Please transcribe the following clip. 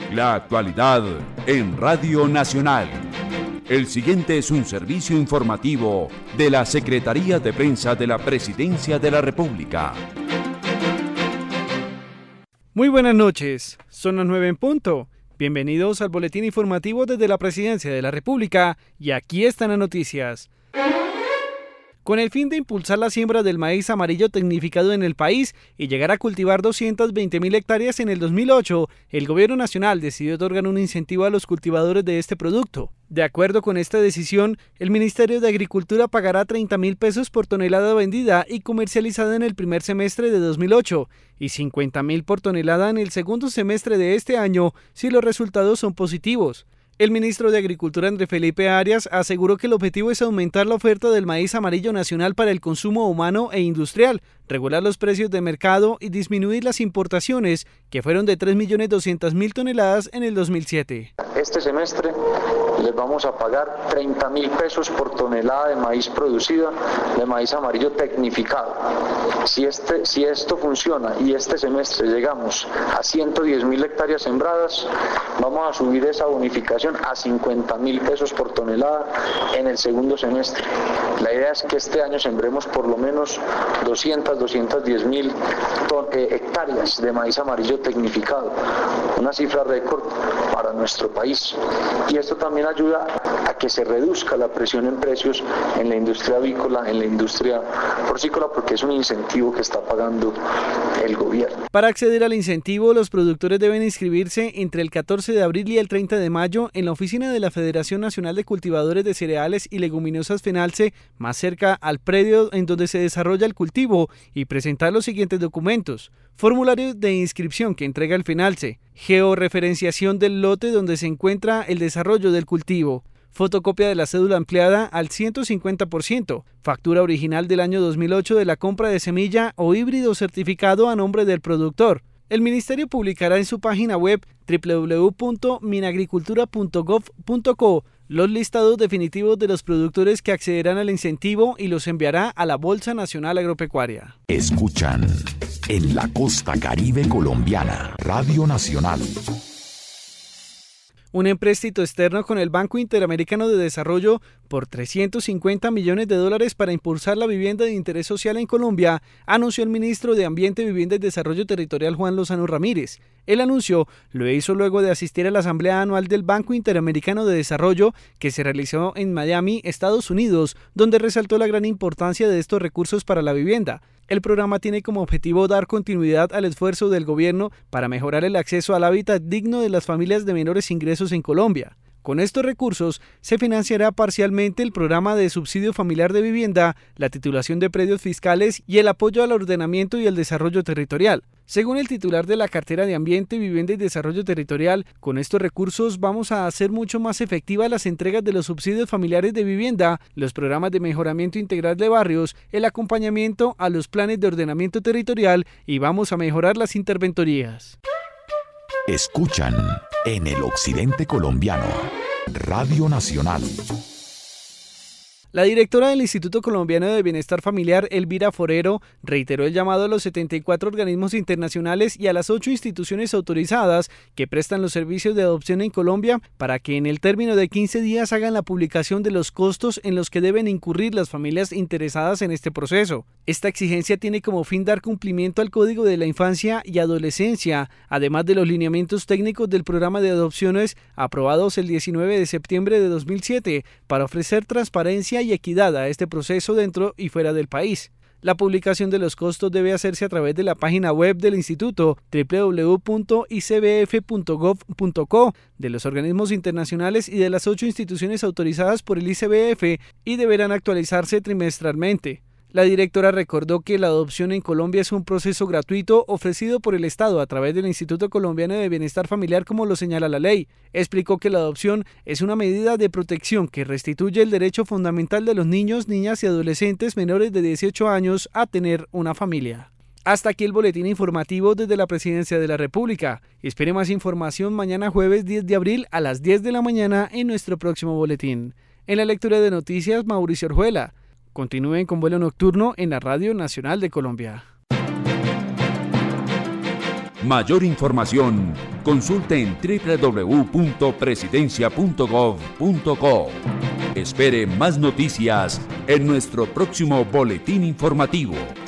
La actualidad en Radio Nacional. El siguiente es un servicio informativo de la Secretaría de Prensa de la Presidencia de la República. Muy buenas noches, son las 9 en punto. Bienvenidos al boletín informativo desde la Presidencia de la República y aquí están las noticias. Con el fin de impulsar la siembra del maíz amarillo tecnificado en el país y llegar a cultivar 220.000 hectáreas en el 2008, el Gobierno Nacional decidió otorgar un incentivo a los cultivadores de este producto. De acuerdo con esta decisión, el Ministerio de Agricultura pagará 30.000 pesos por tonelada vendida y comercializada en el primer semestre de 2008 y 50.000 por tonelada en el segundo semestre de este año si los resultados son positivos. El ministro de Agricultura, Andrés Felipe Arias, aseguró que el objetivo es aumentar la oferta del maíz amarillo nacional para el consumo humano e industrial, regular los precios de mercado y disminuir las importaciones, que fueron de 3.200.000 toneladas en el 2007. Este semestre les vamos a pagar 30.000 pesos por tonelada de maíz producida, de maíz amarillo tecnificado. Si esto funciona y este semestre llegamos a 110.000 hectáreas sembradas, vamos a subir esa bonificación a 50.000 pesos por tonelada en el segundo semestre. La idea es que este año sembremos por lo menos 210.000 hectáreas de maíz amarillo tecnificado, una cifra récord para nuestro país. Y esto también ayuda a que se reduzca la presión en precios en la industria avícola, en la industria porcícola, porque es un incentivo que está pagando el gobierno. Para acceder al incentivo, los productores deben inscribirse entre el 14 de abril y el 30 de mayo en la oficina de la Federación Nacional de Cultivadores de Cereales y Leguminosas FENALCE, más cerca al predio en donde se desarrolla el cultivo, y presentar los siguientes documentos: formulario de inscripción que entrega el FENALCE, georreferenciación del lote donde se encuentra el desarrollo del cultivo, fotocopia de la cédula ampliada al 150%, factura original del año 2008 de la compra de semilla o híbrido certificado a nombre del productor. El Ministerio publicará en su página web www.minagricultura.gov.co los listados definitivos de los productores que accederán al incentivo y los enviará a la Bolsa Nacional Agropecuaria. Escuchan en la costa caribe colombiana, Radio Nacional. Un empréstito externo con el Banco Interamericano de Desarrollo por $350 millones para impulsar la vivienda de interés social en Colombia, anunció el ministro de Ambiente, Vivienda y Desarrollo Territorial, Juan Lozano Ramírez. El anuncio lo hizo luego de asistir a la Asamblea Anual del Banco Interamericano de Desarrollo, que se realizó en Miami, Estados Unidos, donde resaltó la gran importancia de estos recursos para la vivienda. El programa tiene como objetivo dar continuidad al esfuerzo del gobierno para mejorar el acceso al hábitat digno de las familias de menores ingresos en Colombia. Con estos recursos se financiará parcialmente el programa de subsidio familiar de vivienda, la titulación de predios fiscales y el apoyo al ordenamiento y el desarrollo territorial. Según el titular de la cartera de Ambiente, Vivienda y Desarrollo Territorial, con estos recursos vamos a hacer mucho más efectivas las entregas de los subsidios familiares de vivienda, los programas de mejoramiento integral de barrios, el acompañamiento a los planes de ordenamiento territorial y vamos a mejorar las interventorías. Escuchan en el occidente colombiano, Radio Nacional. La directora del Instituto Colombiano de Bienestar Familiar, Elvira Forero, reiteró el llamado a los 74 organismos internacionales y a las 8 instituciones autorizadas que prestan los servicios de adopción en Colombia para que en el término de 15 días hagan la publicación de los costos en los que deben incurrir las familias interesadas en este proceso. Esta exigencia tiene como fin dar cumplimiento al Código de la Infancia y Adolescencia, además de los lineamientos técnicos del programa de adopciones aprobados el 19 de septiembre de 2007 para ofrecer transparencia y equidad a este proceso dentro y fuera del país. La publicación de los costos debe hacerse a través de la página web del Instituto www.icbf.gov.co, de los organismos internacionales y de las 8 instituciones autorizadas por el ICBF y deberán actualizarse trimestralmente. La directora recordó que la adopción en Colombia es un proceso gratuito ofrecido por el Estado a través del Instituto Colombiano de Bienestar Familiar, como lo señala la ley. Explicó que la adopción es una medida de protección que restituye el derecho fundamental de los niños, niñas y adolescentes menores de 18 años a tener una familia. Hasta aquí el boletín informativo desde la Presidencia de la República. Espere más información mañana jueves 10 de abril a las 10 de la mañana en nuestro próximo boletín. En la lectura de noticias, Mauricio Orjuela. Continúen con vuelo nocturno en la Radio Nacional de Colombia. Mayor información Consulte en www.presidencia.gov.co. Espere más noticias en nuestro próximo boletín informativo.